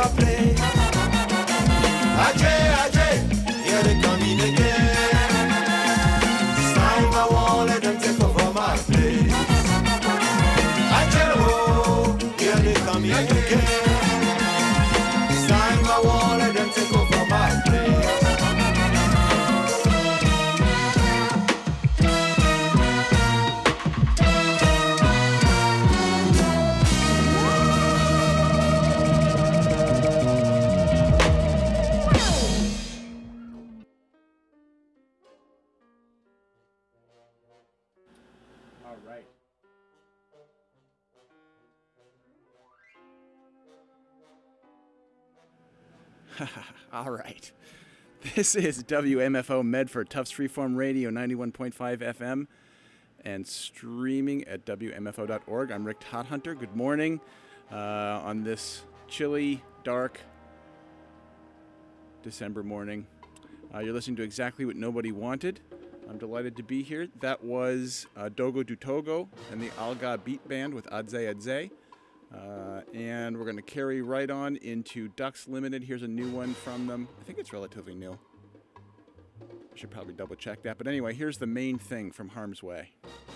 my place. Ajay, Ajay, here they coming again. This time I won't let them take over my place. Ajay, oh, here they coming again. This time I won't let them take over my place. All right. This is WMFO Medford, Tufts Freeform Radio, 91.5 FM, and streaming at WMFO.org. I'm Rick Todhunter. Good morning on this chilly, dark December morning. You're listening to Exactly What Nobody Wanted. I'm delighted to be here. That was Dogo du Togo and the Alga Beat Band with Adze Adze. And we're going to carry right on into Ducks Limited. Here's a new one from them. I think it's relatively new. I should probably double check that. But anyway, here's the main thing from Harm's Way.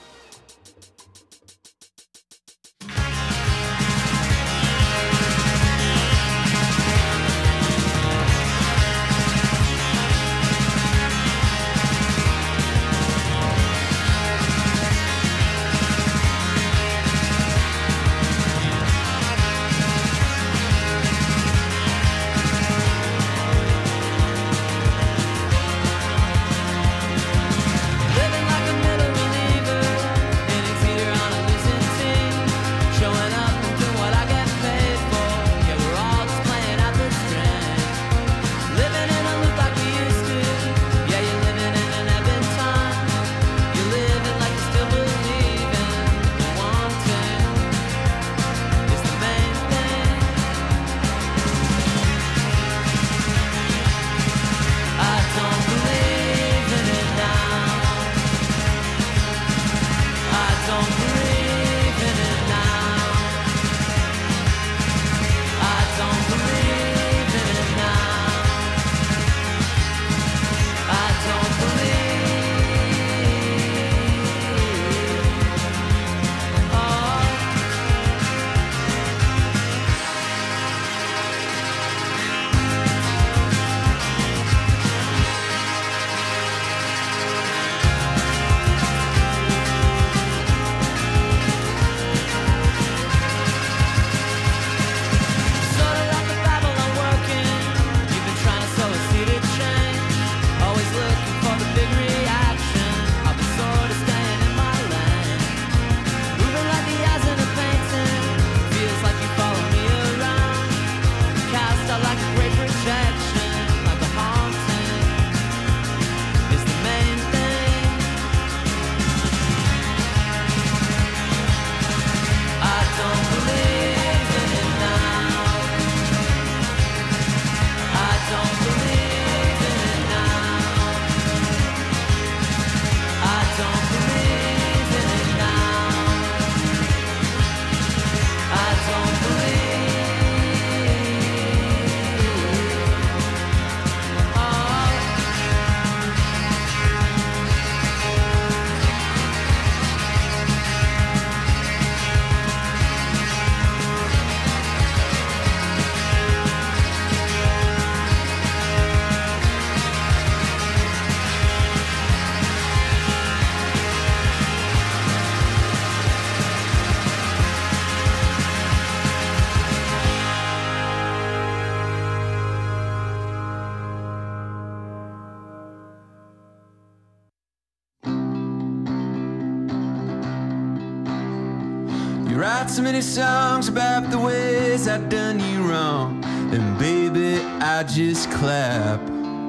Write so many songs about the ways I've done you wrong, and baby, I just clap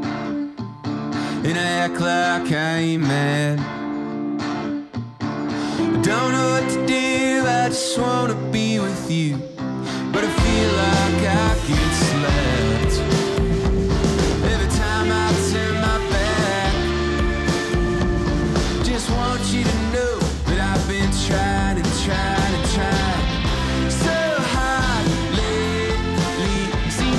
and I act like I ain't mad. I don't know what to do, I just wanna be with you, but I feel like I get slapped every time I turn my back. Just want you to know that I've been trying and trying and trying so hard lately. Seems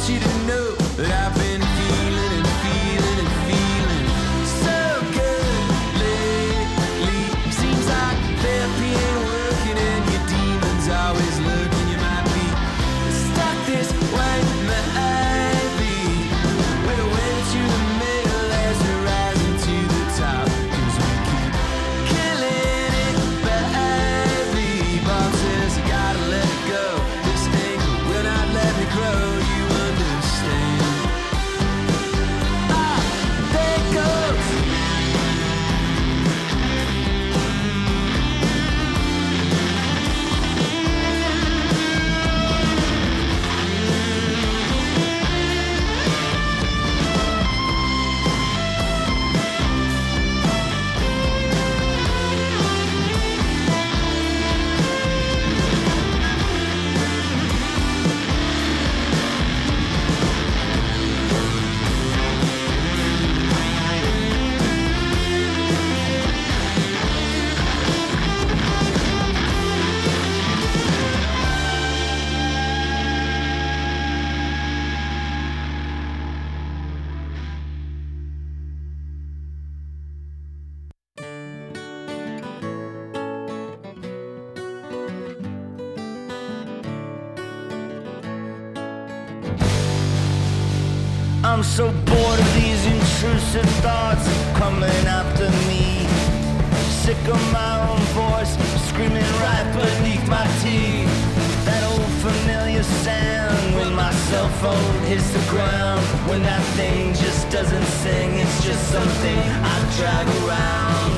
you to know that I've been feeling and feeling and feeling so good lately. Seems like therapy ain't working and your demons always lurking. You might be stuck this way, maybe. We're way to the middle as we're rising to the top. 'Cause we keep killing it, baby. Bob says you gotta let it go. This anger will not let me grow. You understand? Ah, there it goes. I'm so bored of these intrusive thoughts coming after me. Sick of my own voice screaming right beneath my teeth. That old familiar sound when my cell phone hits the ground. When that thing just doesn't sing, it's just something I drag around.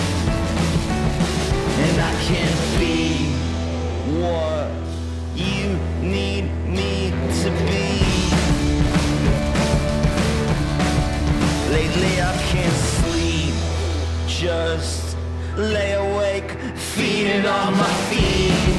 And I can't be what you need me to be. Lately I can't sleep, just lay awake, feeding on my feet.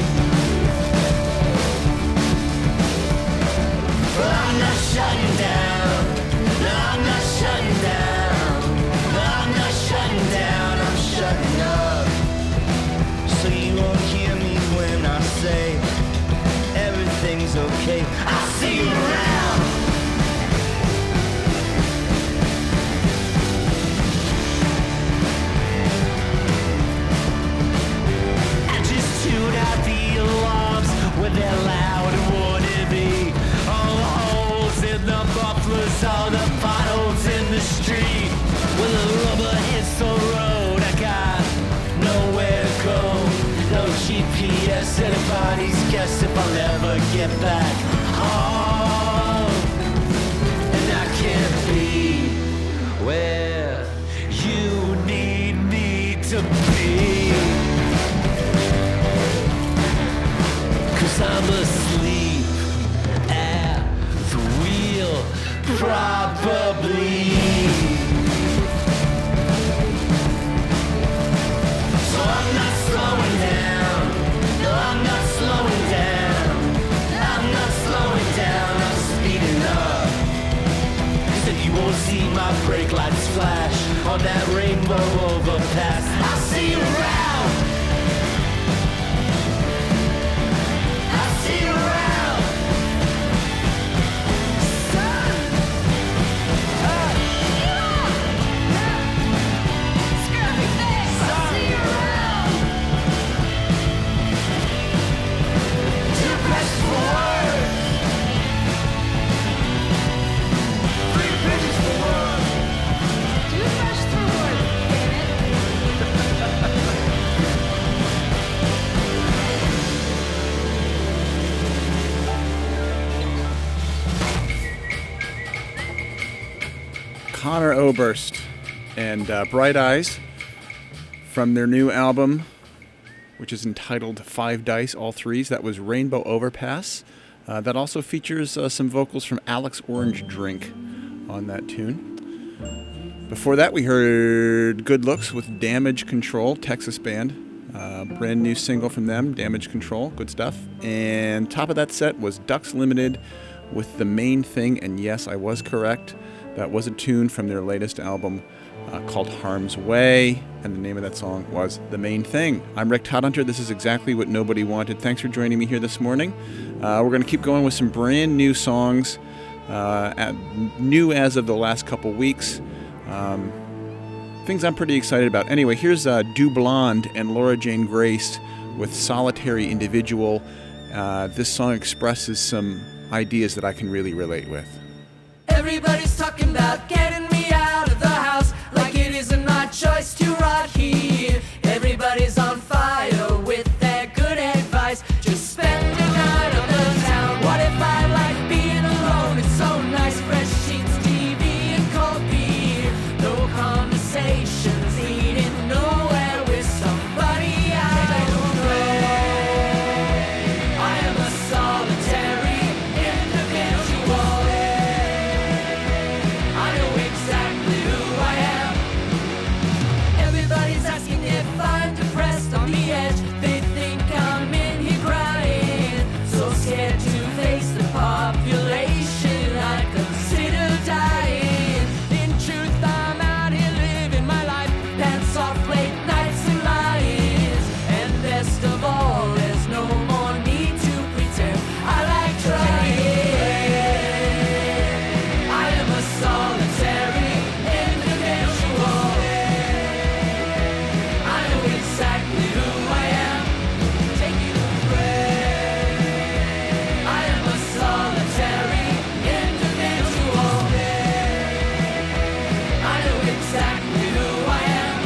But I'm not shutting down, no, I'm not shutting down, no, I'm not shutting down, I'm shutting up. So you won't hear me when I say everything's okay. I'll see you around. With their loud and wannabe, all the holes in the mufflers, all the potholes in the street. When the rubber hits the road, I got nowhere to go. No GPS, anybody's guess if I'll ever get back home. And I can't be where you need me to be. I'm asleep at the wheel, probably. So I'm not slowing down, no, I'm not slowing down, I'm not slowing down, I'm speeding up. So you won't see my brake lights flash on that rainbow overpass. I'll see you around. Conor Oberst and Bright Eyes from their new album, which is entitled Five Dice, all threes. That was Rainbow Overpass. That also features some vocals from Alex Orange Drink on that tune. Before that, we heard Good Looks with Damage Control, Texas band. Brand new single from them, Damage Control, good stuff. And top of that set was Ducks Limited with The Main Thing, and yes, I was correct. That was a tune from their latest album called Harm's Way, and the name of that song was The Main Thing. I'm Rick Todhunter. This is Exactly What Nobody Wanted. Thanks for joining me here this morning. We're going to keep going with some brand new songs new as of the last couple weeks. Things I'm pretty excited about. Anyway, here's Du Blonde and Laura Jane Grace with Solitary Individual. This song expresses some ideas that I can really relate with. Everybody's talking about getting me out of the house, like it isn't my choice to rot here. Everybody's on fire with their good advice. Just spend the night on the town. What if I like being alone? It's so nice. Fresh sheets, TV, and cold beer. No conversations, leading nowhere with somebody I don't know. I am a solitary individual. I know exactly who I am. Everybody's asking if I'm depressed on the edge. They think I'm in here crying, so scared to face the population. I consider dying. In truth, I'm out here living my life. Pants off, late nights and lies. And best of all, there's no more need to pretend. I like trying. I am a solitary individual. I know exactly who I am. Taking a break. I am a solitary individual. I know exactly who I am.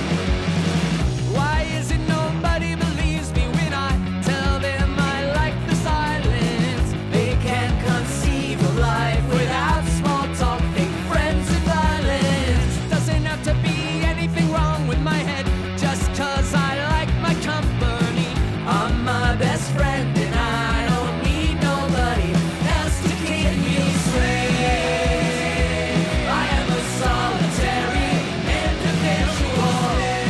Why is it nobody believes me when I tell them I like the silence? They can't conceive of life without small talk, fake friends and violence. Doesn't have to be anything wrong with my head, just 'cause I like my company. I'm my best friend and I don't need nobody else to keep me straight. I am a solitary individual.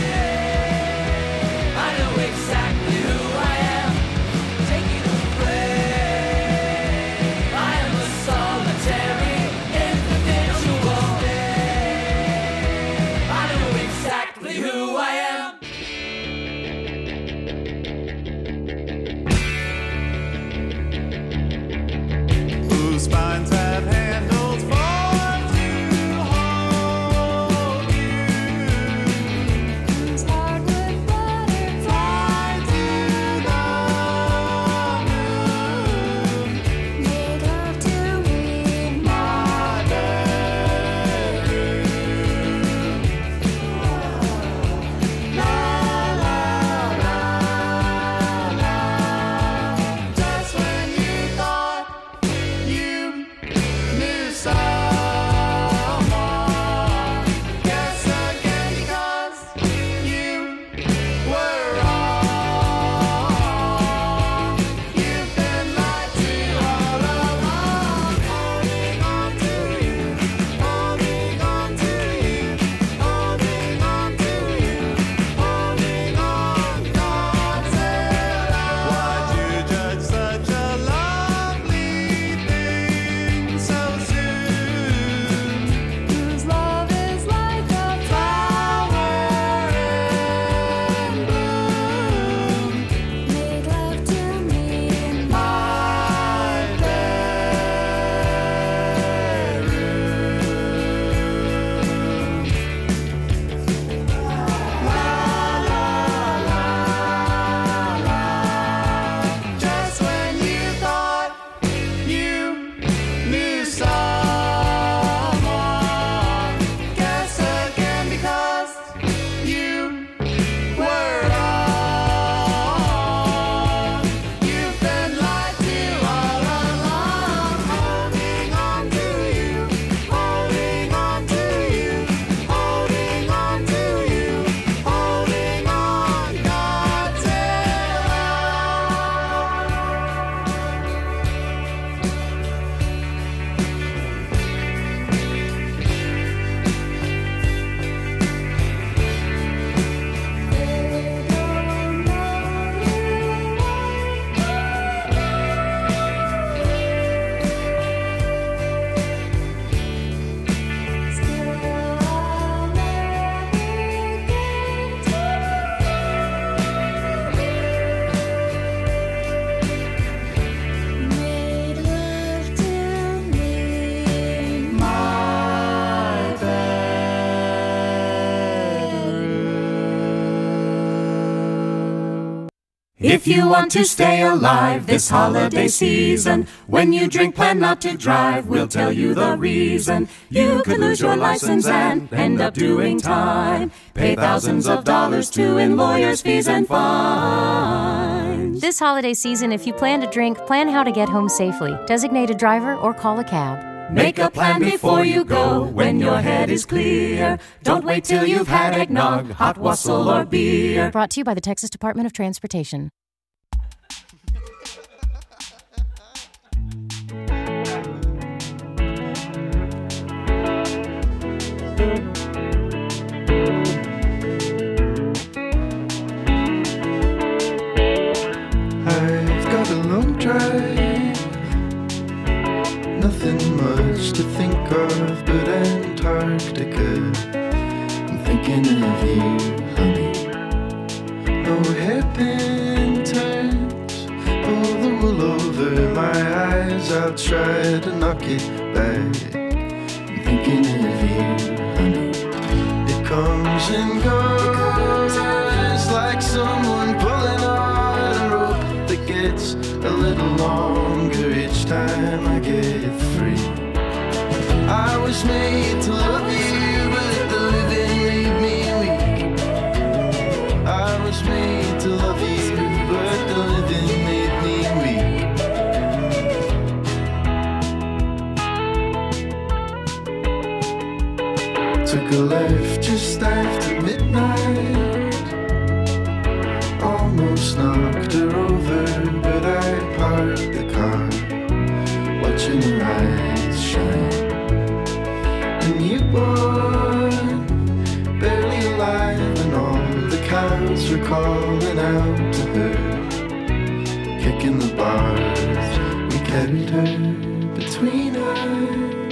I know exactly who I am. Taking a break. I am a solitary individual. I know exactly who I am. Whose spines have handles for to hold you? Whose hardwood butterfly to the moon? Made love to me in my bedroom. La la la la. Just when you thought you knew If you want to stay alive this holiday season, when you drink, plan not to drive. We'll tell you the reason. You could lose your license and end up doing time. Pay thousands of dollars to in lawyers' fees and fines. This holiday season, if you plan to drink, plan how to get home safely. Designate a driver or call a cab. Make a plan before you go when your head is clear. Don't wait till you've had eggnog, hot wassail, or beer. Brought to you by the Texas Department of Transportation. I've got a long drive, nothing much to think of but Antarctica. I'm thinking of you, honey. No hairpin turns, pull the wool over my eyes. I'll try to knock it back. I'm thinking of you, honey. It comes and goes like someone pulling on a rope that gets a little longer each time I get free. I was made to love you, but the living made me weak. I was made to love you, but the living made me weak. Took a left just after midnight, almost knocked her over, but I parked the car, watching her eyes shine. A newborn, barely alive, and all the cows were calling out to her. Kicking the bars, we carried her between us.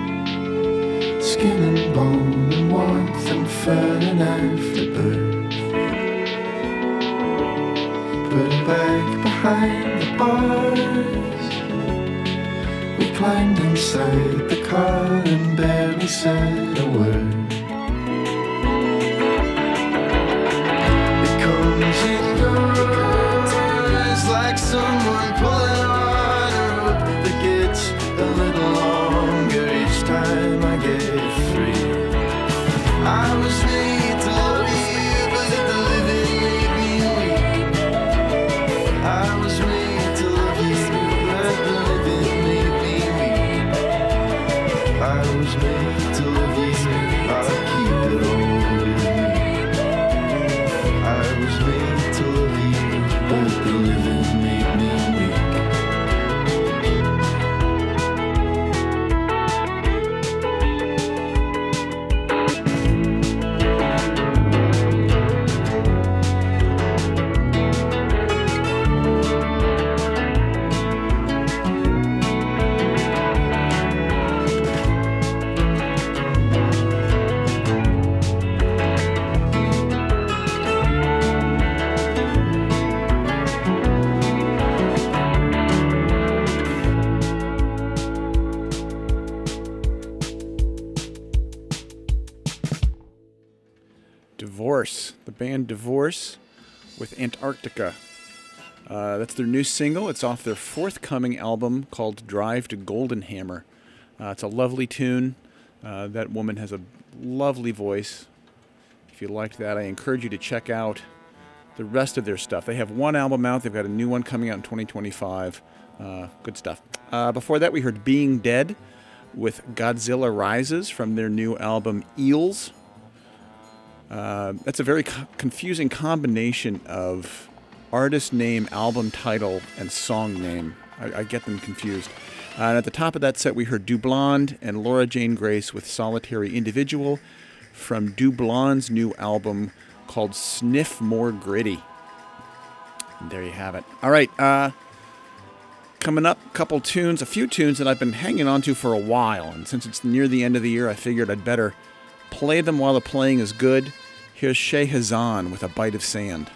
Skin and bone and warmth and fur and afterbirth. Put her back behind the bars. We climbed inside the car and barely said a word. It comes and goes like someone pulling on a rope that gets a little longer each time I get free. I was made to love you, but the living made me weak. I was made to love you, but the living made me weak. I was made to love you, I'll keep it all with me. I was made to love you, but the living made me weak. Divorce, the band Divorce with Antarctica. That's their new single. It's off their forthcoming album called Drive to Golden Hammer. It's a lovely tune. That woman has a lovely voice. If you liked that, I encourage you to check out the rest of their stuff. They have one album out. They've got a new one coming out in 2025. Good stuff. Before that, we heard Being Dead with Godzilla Rises from their new album Eels. That's a very confusing combination of artist name, album title, and song name. I get them confused. And at the top of that set, we heard Dublond and Laura Jane Grace with Solitary Individual from Dublond's new album called Sniff More Gritty. And there you have it. All right, coming up, a few tunes that I've been hanging on to for a while. And since it's near the end of the year, I figured I'd better play them while the playing is good. Here's Shea Hazan with A Bite of Sand.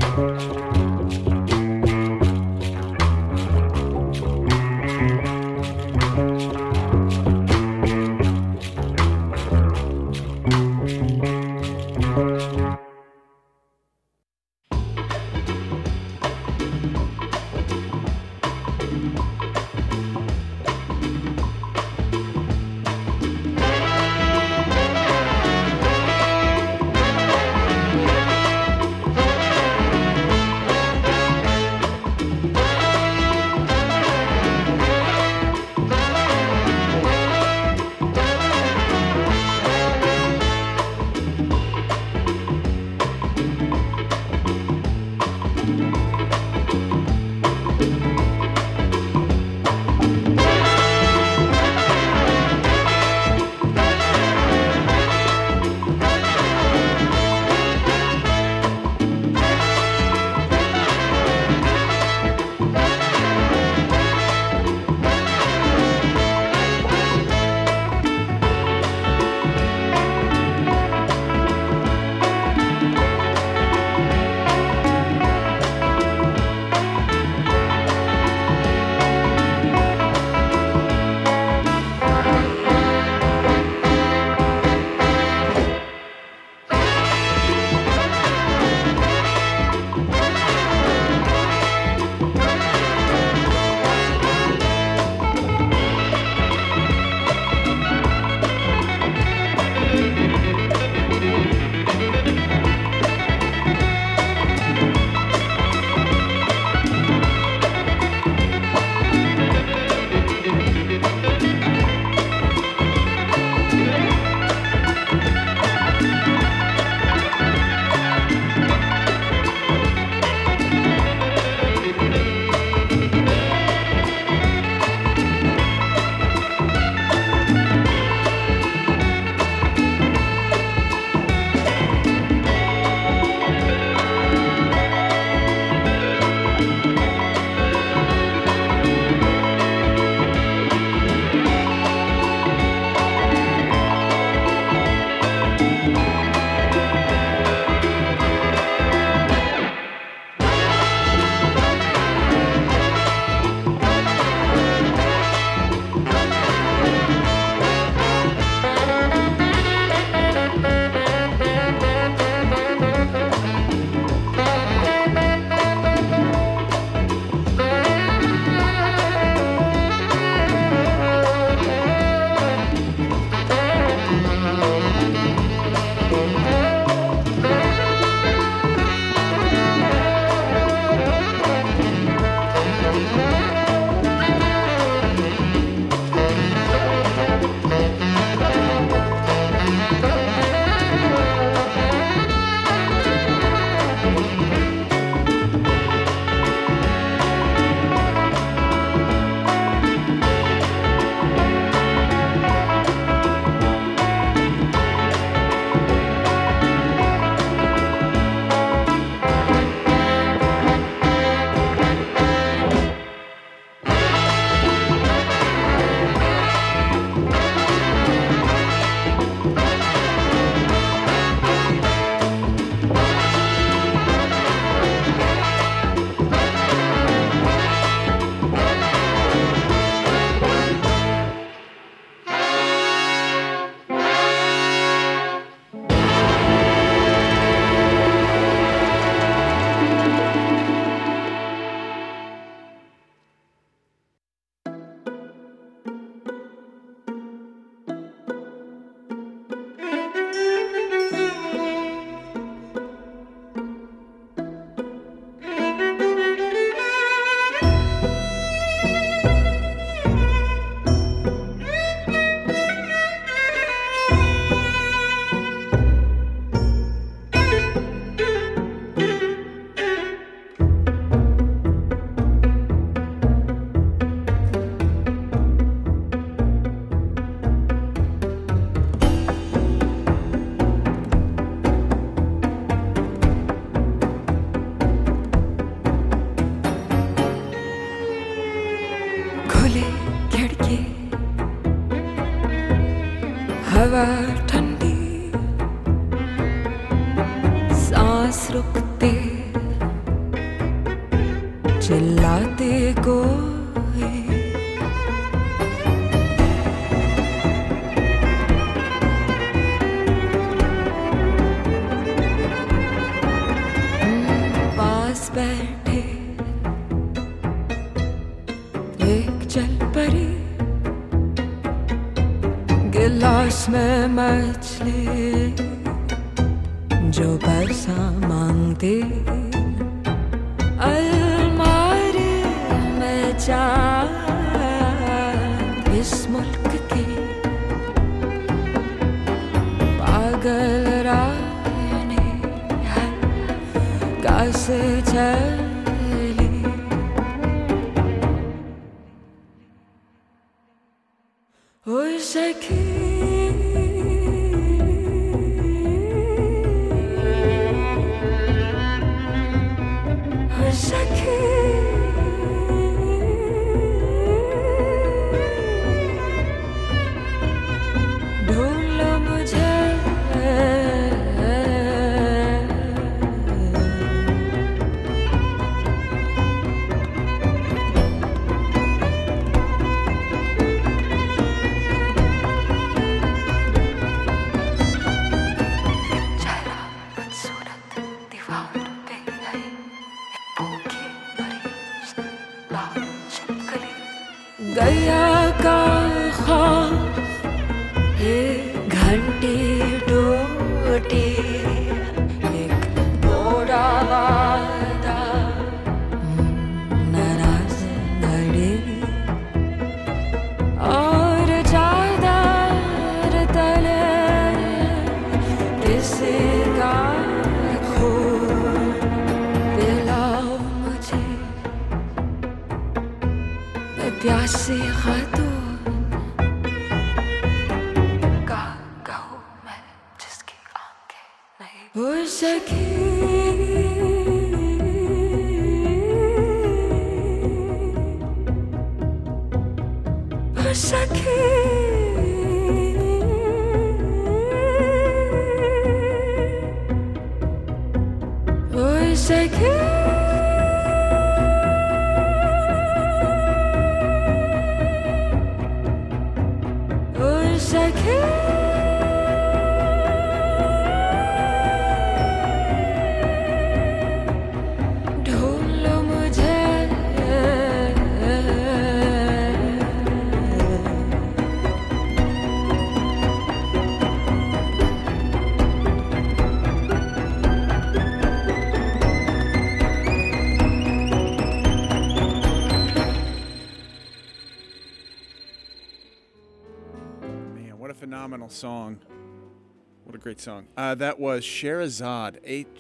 हवा ठंडी सांस रुकते चिल्लाते कोई पास बैठे एक चल पड़ी गिलास में मछली जो पैसा मांगती अलमारी में चांद इस मुल्क की पागल रानी है कैसे चली ओ सखी ढूंढो मुझे चेहरा बदसूरत दीवार पे है भूखी मरीज लाल छिपकली गया का ख्वाब एक घंटी टूटी एक बूढ़ा वादा नाराज घड़ी और चादर तले किसी का खून पिलाओ मुझे मैं प्यासी खातून हो सकी हो सकी हो सकी हो सकी What a phenomenal song. What a great song. That was Scheherazade,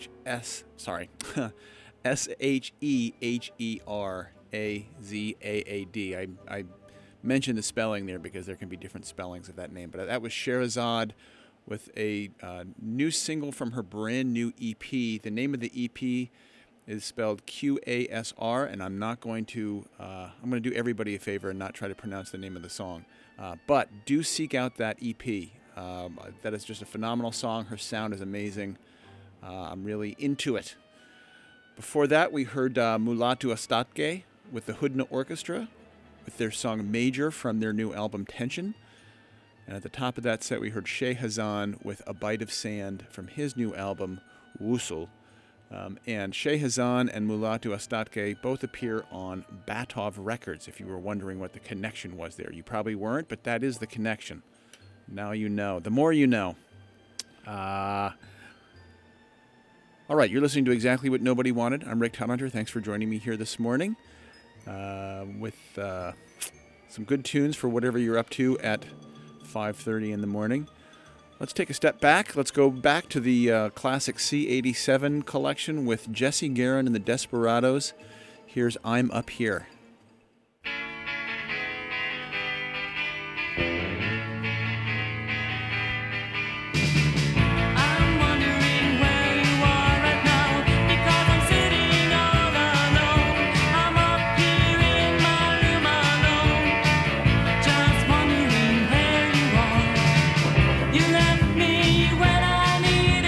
S-H-E-H-E-R-A-Z-A-A-D. I mentioned the spelling there because there can be different spellings of that name. But that was Scheherazade with a new single from her brand new EP. The name of the EP is spelled Q-A-S-R, and I'm going to do everybody a favor and not try to pronounce the name of the song. But do seek out that EP. That is just a phenomenal song. Her sound is amazing. I'm really into it. Before that, we heard Mulatu Astatke with the Hudna Orchestra with their song Major from their new album Tension. And at the top of that set, we heard Shea Hazan with A Bite of Sand from his new album Wusul. And Shea Hazan and Mulatu Astatke both appear on Batov Records, if you were wondering what the connection was there. You probably weren't, but that is the connection. Now you know. The more you know. All right, you're listening to Exactly What Nobody Wanted. I'm Rick Todhunter. Thanks for joining me here this morning with some good tunes for whatever you're up to at 5:30 in the morning. Let's take a step back. Let's go back to the classic C87 collection with Jesse Garon and the Desperados. Here's I'm Up Here.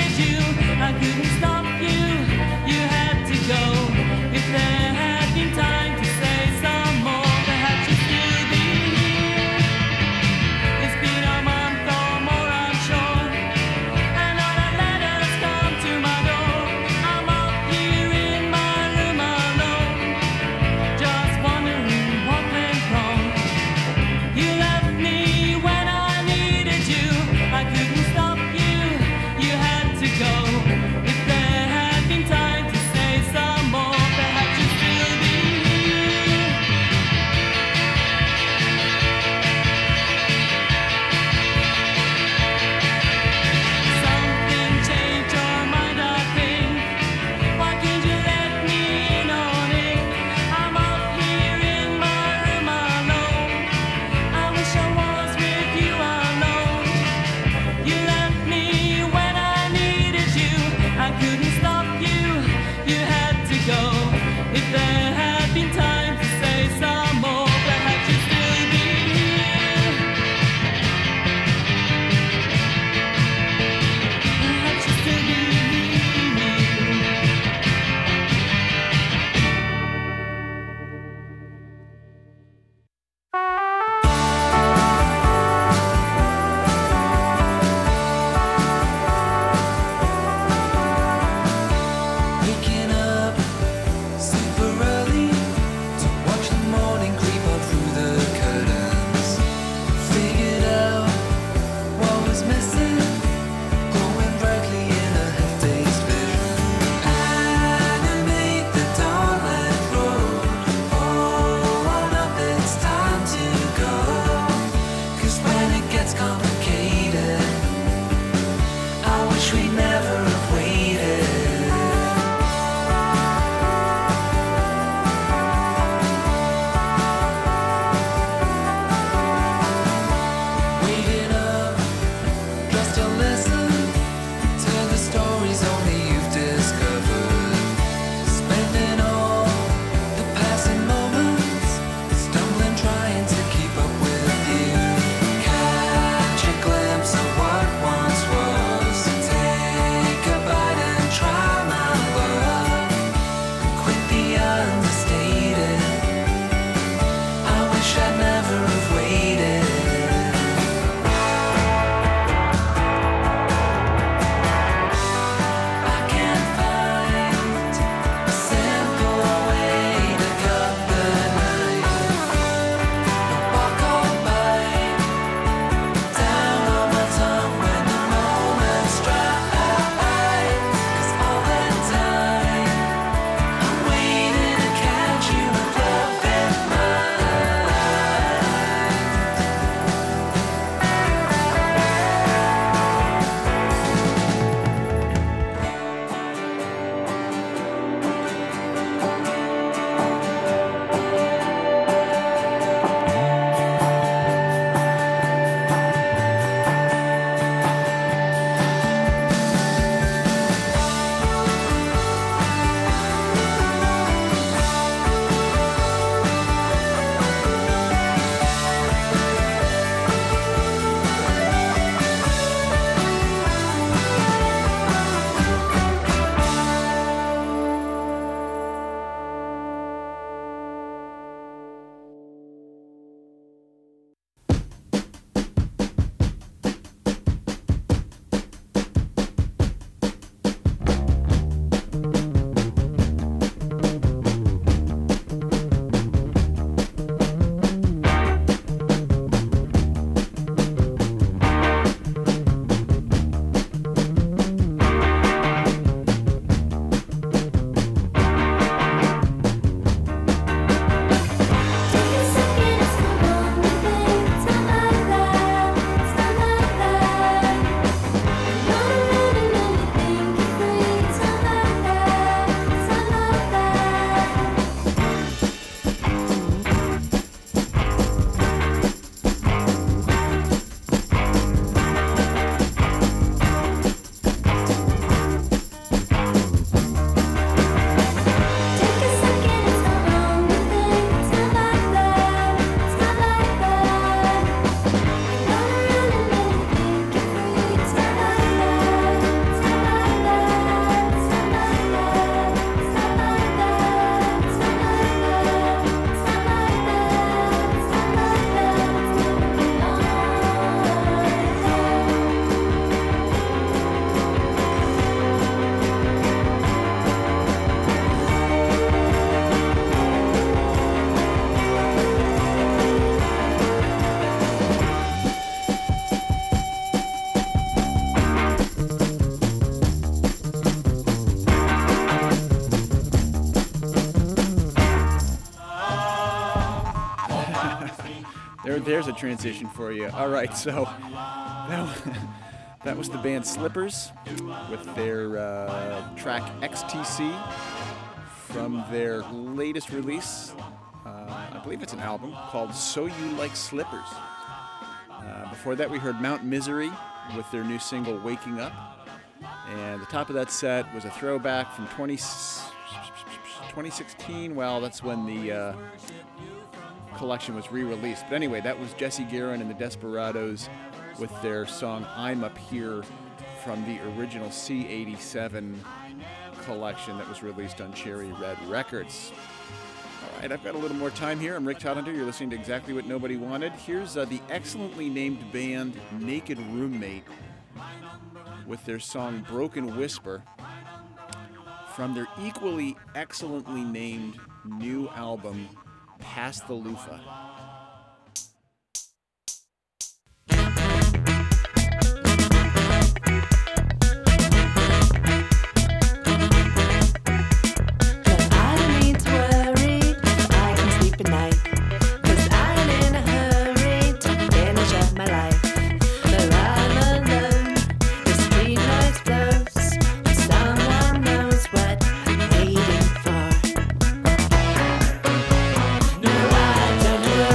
Stop you, you had to go. If there had been time There's a transition for you. All right, so that was the band Slippers with their track XTC from their latest release. I believe it's an album called So You Like Slippers. Before that, we heard Mount Misery with their new single Waking Up. And the top of that set was a throwback from 2016. Well, that's when the collection was re-released. But anyway, that was Jesse Guerin and the Desperados with their song I'm Up Here from the original C87 collection that was released on Cherry Red Records. All right, I've got a little more time here. I'm Rick Todhunter. You're listening to Exactly What Nobody Wanted. Here's the excellently named band Naked Roommate with their song Broken Whisper from their equally excellently named new album, Past the Loofah. No, I don't worry.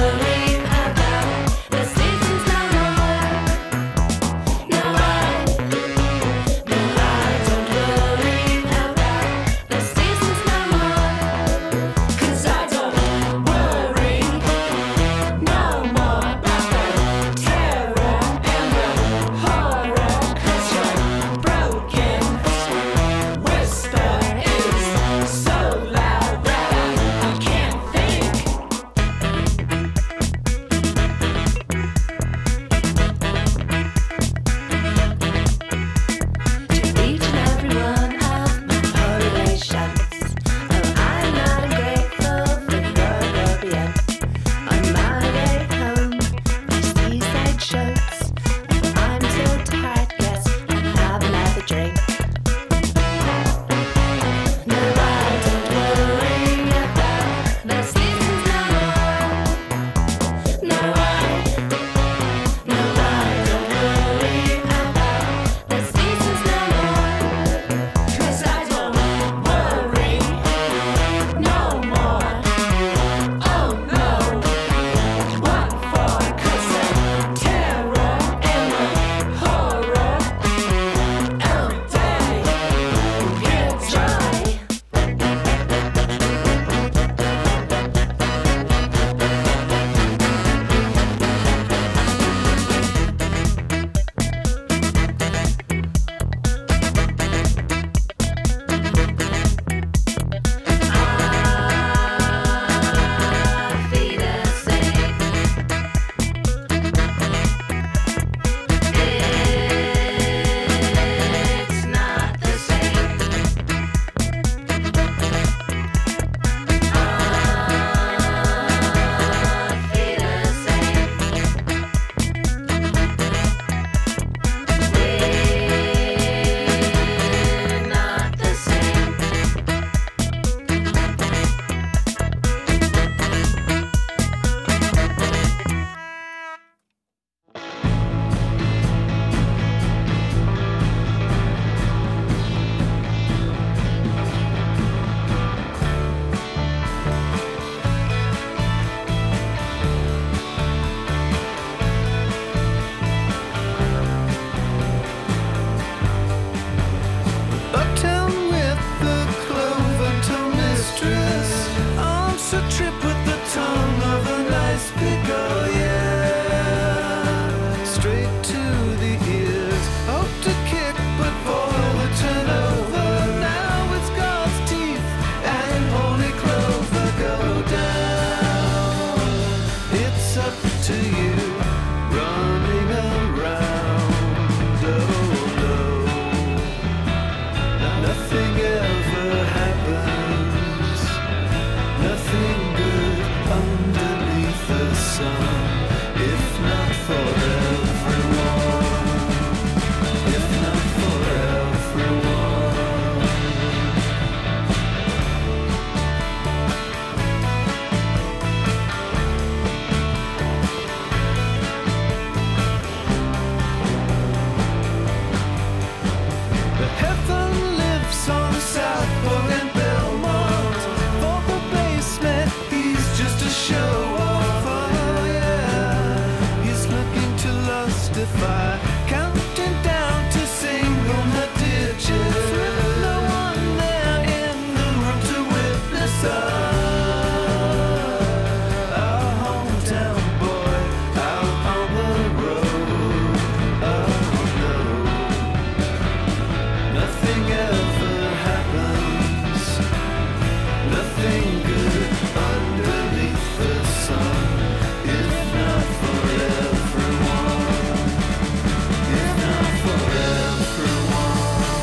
everything good underneath the sun. If not for everyone, if not for everyone.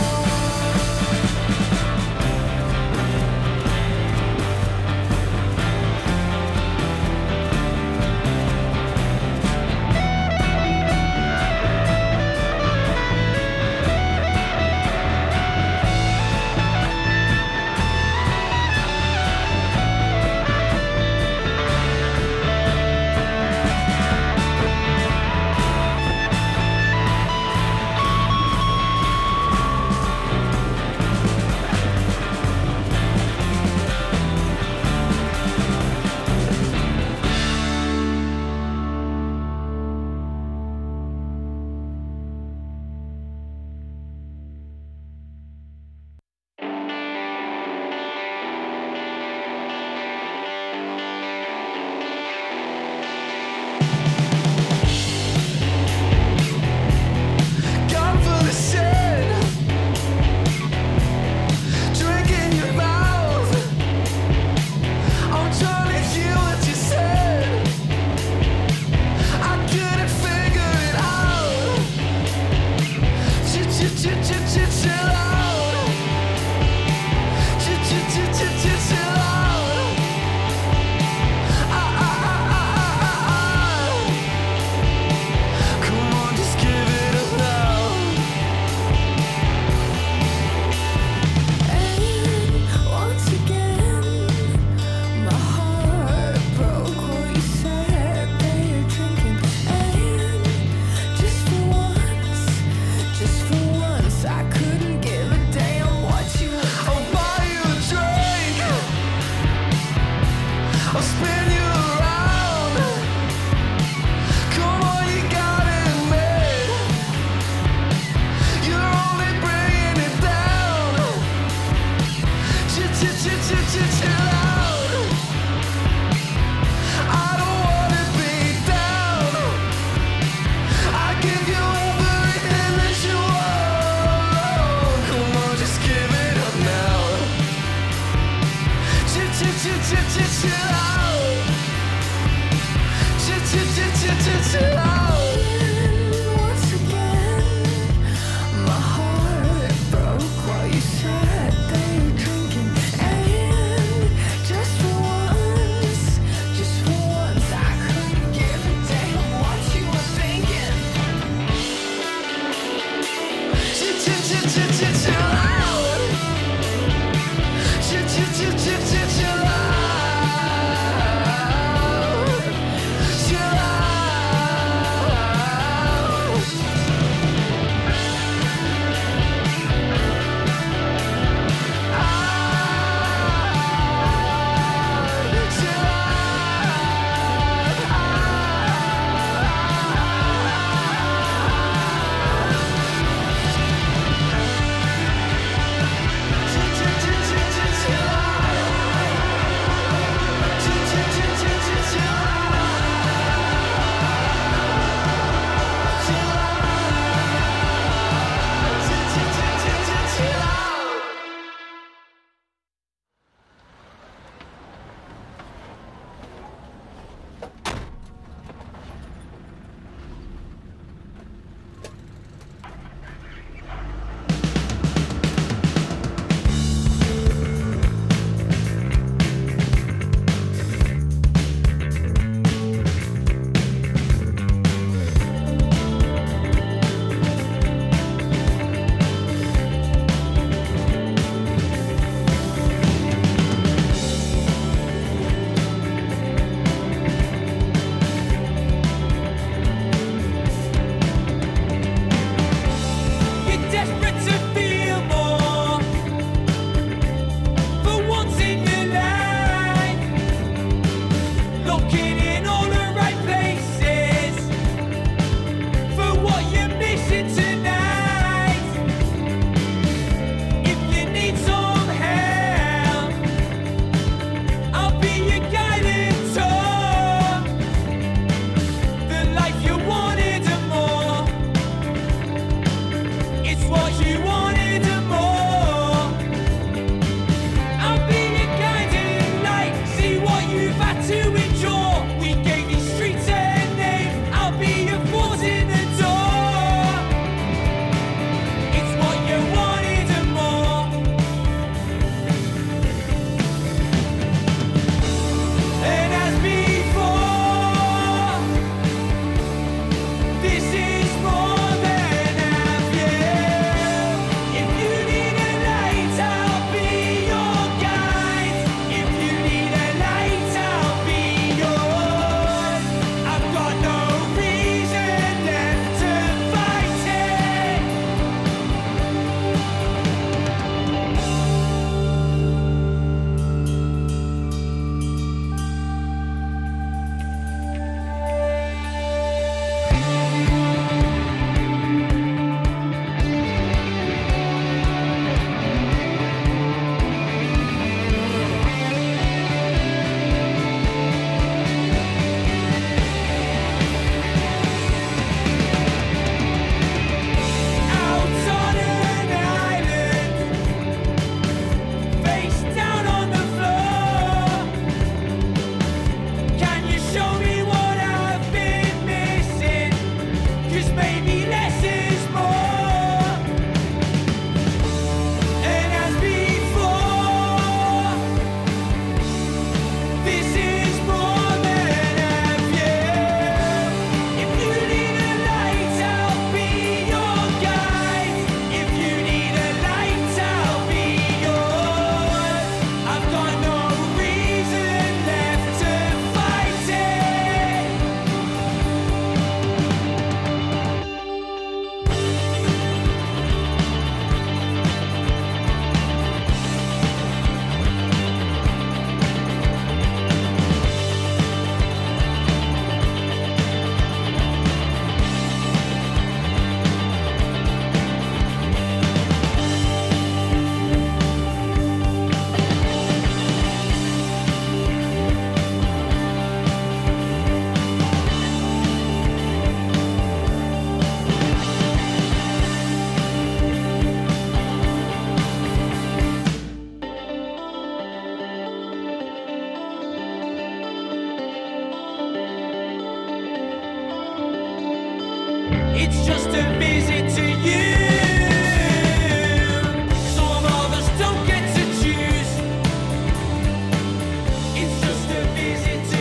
Gone for the sin, drink in your mouth. I'm trying to hear what you said. I couldn't figure it out. Chill out. Chill out. Come on, just give it up now. And once again, my heart broke when you said that you're drinking. And just for once, I couldn't give a damn what you were I'll buy you a drink. I'll spin you around. Come on, you got it made. You're only bringing it down. Chill out. I don't wanna be down. I give you everything that you want. Come on, just give it up now. Chill out. Chill out. once again, my heart broke while you said that you're drinking. And just for once, I couldn't give a damn what you were thinking. Chill out. Chill out. It's just a visit to you. Some of us don't get to choose. It's just a visit to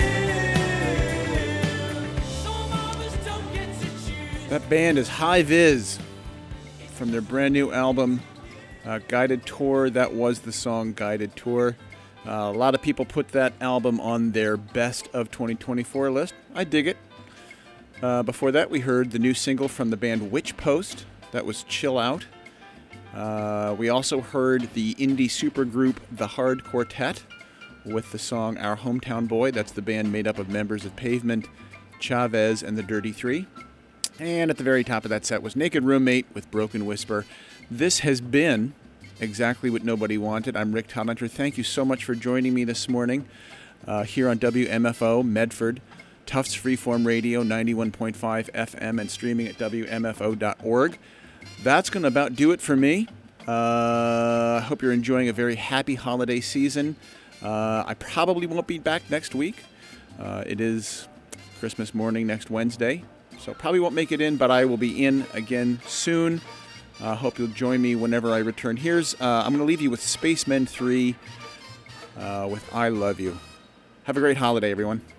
you. Some of us don't get to choose. That band is High Viz from their brand new album, Guided Tour. That was the song Guided Tour. A lot of people put that album on their best of 2024 list. I dig it. Before that, we heard the new single from the band Witch Post. That was Chill Out. We also heard the indie supergroup The Hard Quartet with the song Our Hometown Boy. That's the band made up of members of Pavement, Chavez, and the Dirty Three. And at the very top of that set was Naked Roommate with Broken Whisper. This has been Exactly What Nobody Wanted. I'm Rick Todhunter. Thank you so much for joining me this morning here on WMFO Medford, Tufts Freeform Radio, 91.5 FM, and streaming at WMFO.org. That's going to about do it for me. I hope you're enjoying a very happy holiday season. I probably won't be back next week. It is Christmas morning next Wednesday, so probably won't make it in, but I will be in again soon. Hope you'll join me whenever I return. I'm going to leave you with Spacemen 3 with I Love You. Have a great holiday, everyone.